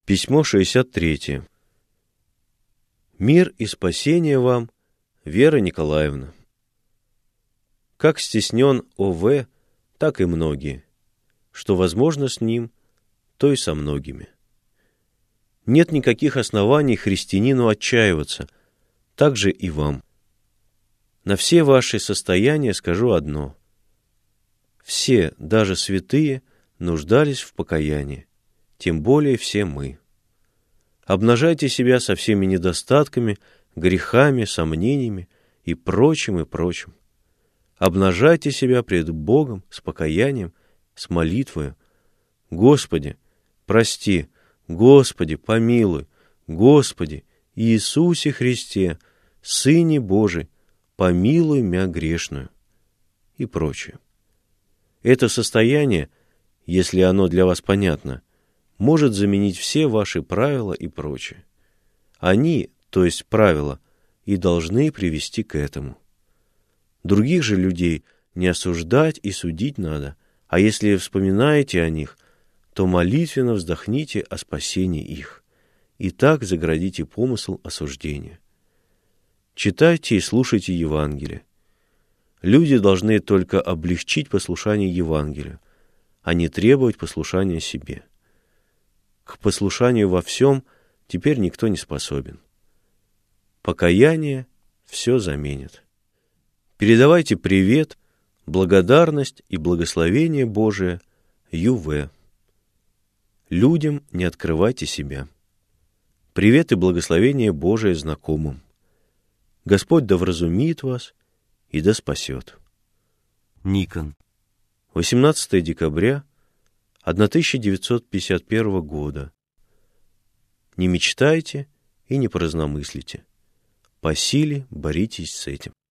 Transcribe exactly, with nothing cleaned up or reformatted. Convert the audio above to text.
Письмо шестьдесят три. Мир и спасение вам, Вера Николаевна. Как стеснен О В, так и многие, что возможно с ним, то и со многими. Нет никаких оснований христианину отчаиваться, так же и вам. На все ваши состояния скажу одно. Все, даже святые, нуждались в покаянии, тем более все мы. Обнажайте себя со всеми недостатками, грехами, сомнениями и прочим, и прочим. Обнажайте себя пред Богом с покаянием, с молитвою. Господи, прости, Господи, помилуй, Господи, Иисусе Христе, Сыне Божий, помилуй мя грешную и прочее. Это состояние, если оно для вас понятно, может заменить все ваши правила и прочее. Они, то есть правила, и должны привести к этому. Других же людей не осуждать и судить надо, а если вспоминаете о них, то молитвенно вздохните о спасении их, и так заградите помысл осуждения. Читайте и слушайте Евангелие. Люди должны только облегчить послушание Евангелию, а не требовать послушания себе. К послушанию во всем теперь никто не способен. Покаяние все заменит. Передавайте привет, благодарность и благословение Божие Ю В. Людям не открывайте себя. Привет и благословение Божие знакомым. Господь да вразумит вас и да спасет. Никон. восемнадцатое декабря тысяча девятьсот пятьдесят первого года. Не мечтайте и не праздномыслите. По силе боритесь с этим.